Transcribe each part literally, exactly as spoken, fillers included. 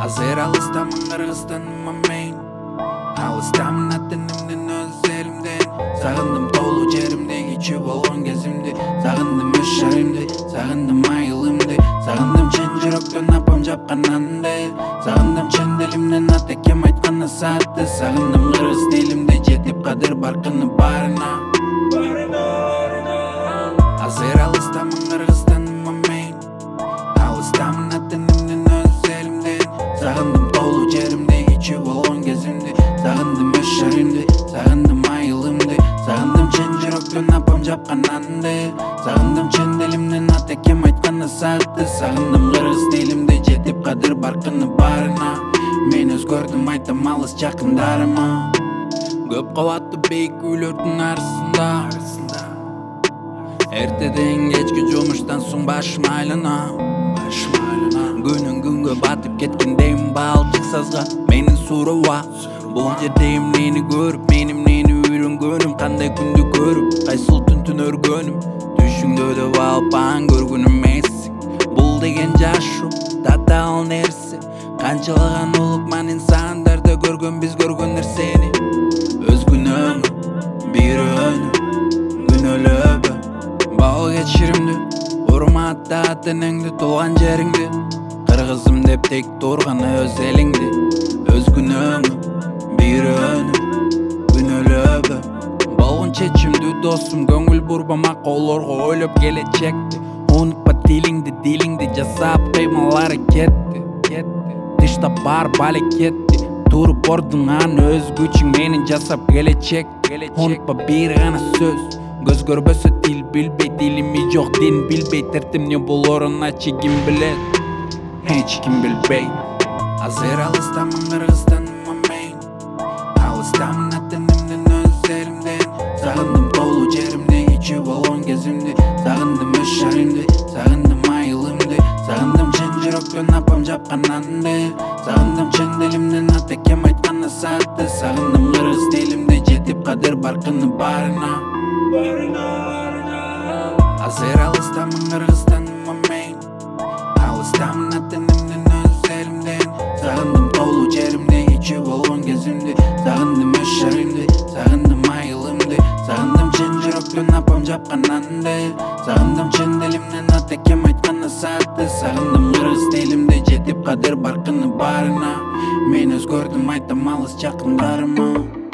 Азыр алыстамын Кыргызстаныма мен, алыстамын атенімден өз элимден. Сагындым толуу жеримди, кичүү болгон кезимди, сагындым өз шарымды, сагындым айылымды, сагындым чын жүрөктөн апам жапкан нанды, сагындым чын дилимден ата кем айткан насаатты, сагындым кыргыз тилимде жетип кадыр баркыны барына. Азыр алыстамын Кыргызстаныма мен, алыстамын атенимден өз элимден, сагындым толуу жеримди, кичүү болгон кезимди, сагындым өз шарымды, сагындым айылымды, сагындым чын жүрөктөн апам жапкан нанды, сагындым чын дилимден ата кем айткан насаатты, сагындым кыргыз тилимде жетип кадыр баркыны барына. Мен өзгөрдүм айтам алыс жакындарыма, көп кабаттуу бейик үйлөрдүн арасында. Эртеден кечки жумуштан соң башым айлана, күнүн күнгө батып кеткендейм балчык сазга. Менин сурооба бул жерде эмнени көрүп, мен эмнени үйрөнгөнүм, кандай күндү көрүп, кайсыл түнтүн өргөнүм, түшүңдө да алып аң көргөн эмессиң. Бул деген жашоо татаал нерсе, канчалаган улукман инсандарда көргөн биз көргөн нерсени. Өз күнөөңү бир өнү күнөөлөбө, бал кечиримди, урматта ата-энеңди, туулган жериңди, кыргызым деп тек турган өз элиңди. Өз күнөөңү бир өнү күнөөлөбө, болгон чечимди досум, көңүл бурбама колорго ойлоп келечекти. Унутпа тилиңди, дилиңди жасап кыймыл аракетти, тыштап бар балекетти, туруп ордуңан өз күчүң менен жасап келечек. Унутпа бир гана сөз, көз көрбөсө тил билбей, дилими жок дин билбей, тертимне болорун ачы ким билет, эч ким билбей. Азыр алыстамын Кыргызстаныма мен, алыстамын ата-энемден өз элимден, сагындым толуу жеримди, кичүү болгон кезимди, сагындым өз шарымды, сагындым айылымды, сагындым чын жүрөктөн апам жапкан нанды, сагындым чын дилимден ата кем айткан насаатты, сагындым кыргыз тилимде жетип кадыр баркыны барына. Азыр алыстамын Кыргызстаныма мен, алыстамын ата-энемден өз элимден, сагындым толуу жеримди, кичүү болгон кезимди, сагындым өз шарымды, сагындым айылымды, сагындым чын жүрөктөн апам жапкан нанды, сагындым чын дилимден ата кем айткан насаатты, сагындым кыргыз тилимде жетип кадыр баркыны барына. Мен өзгөрдүм айтам алыс жакындарыма.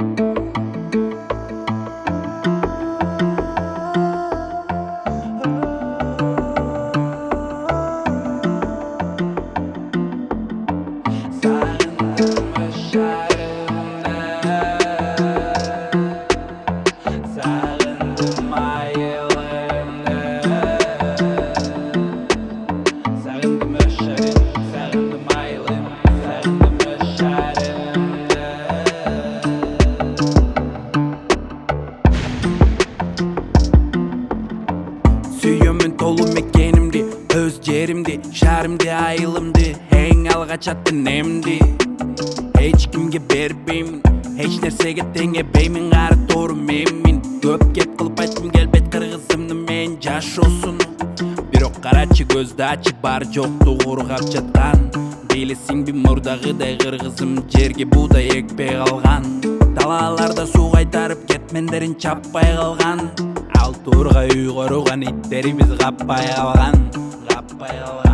Сүйөмүн толуу мекенимди, өз жеримди, шарымды, айылымды, эң алгач ата-энемди. Эч кимге бербеймин, эч нерсеге теңебеймин, кары тоору менмин. Көп кеп кылып айткым келбейт кыргызымды мен жашоосуну, бирок карачы көздү ачып бар жокту ургап жаткан. Билесиңби мурдагыдай кыргызым жерге буудай экпей калган, талааларда суу кайтарып кетмендерин чаппай калган, ал тургай үй коргон иттерибиз каппай калган.